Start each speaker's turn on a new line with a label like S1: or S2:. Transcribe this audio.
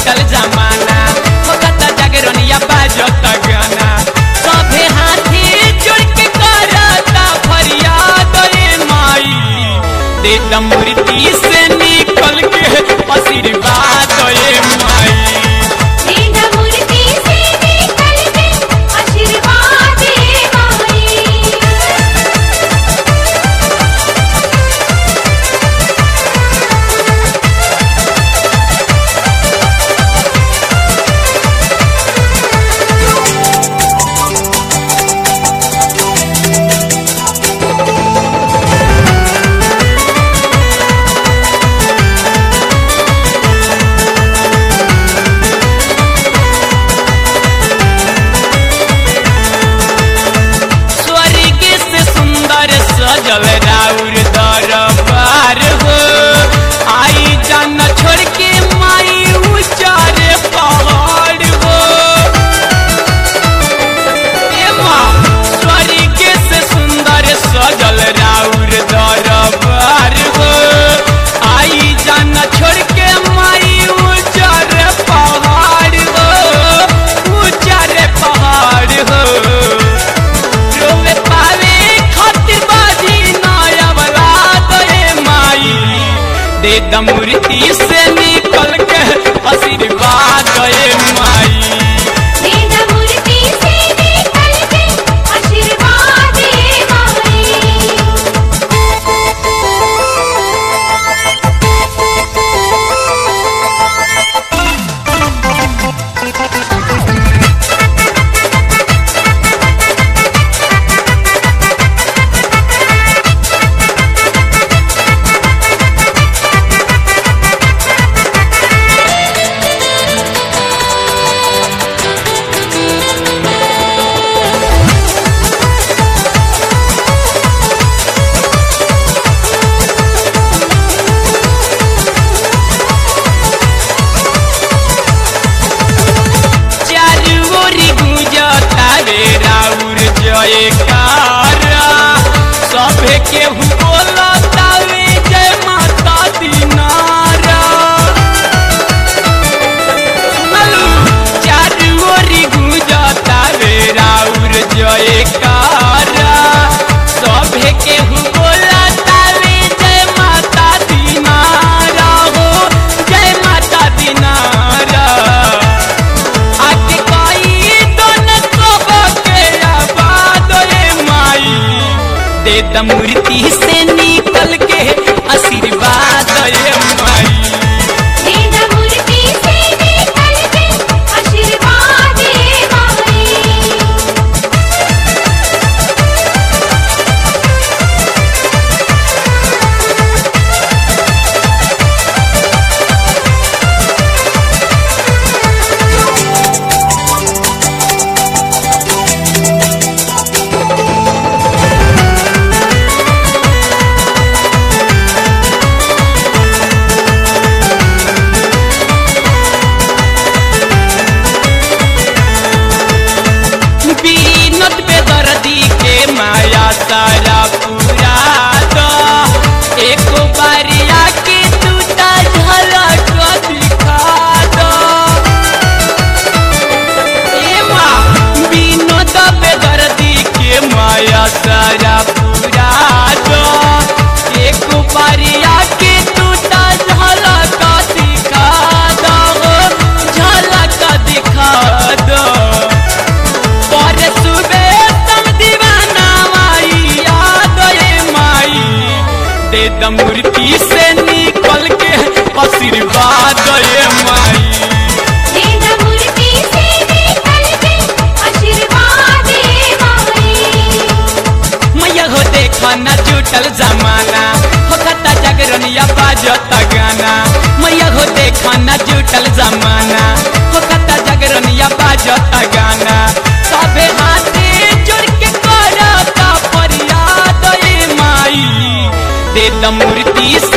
S1: जुटल जमाना होता जागरणिया बाजता गाना सभे हाथी जोड़ के करता फरियाद ए माई दे मूर्ति से निकल के आशीर्वाद ए माई सजल राउर दरबार हो आई जान छोड़ के माई ऊंचारे पहाड़ हो स्वर्ग से सुंदर सजल राउर दरबार हो आई जान छोड़ के माई ऊंचारे पहाड़ हो ऊंचारे पहाड़ हो दे मूर्ति से निकल के आशीर्वाद ए माई
S2: मूर्ति से निकल के आशीर्वाद ए माई
S1: सभे केहू बोलता जय माता दीनारा चारू ओरी गुंजता रे राउर जयकारा सभे केहू बोलता जय माता दीनारा हो जय माता दीनारा आके कई दोनों सबके आबाद ए माई दे मूर्ति से निकल के आशीर्वाद ए माई
S2: दे मूर्ति से निकल के आशीर्वाद ए माई
S1: माया सारा पूरा दो एक बारिया के टूटा झलक दिखा दो विनोद बेदर्दी के माया सारा पूरा दो एक बारिया के टूटा झलक दिखा दो झलक दिखा दो पर सुबह दे मूर्ति से निकल के आशीर्वाद ए माई
S2: दे मूर्ति से निकल के आशीर्वाद ए माई
S1: मैया हो देखा न जुटल जमाना होता जागरणिया बाजता गाना मैया हो देखा न जुटल जमाना होता जागरणिया बाजता गाना सभे हाथी जोड़ के करता फरियाद ए माई दे मूर्ति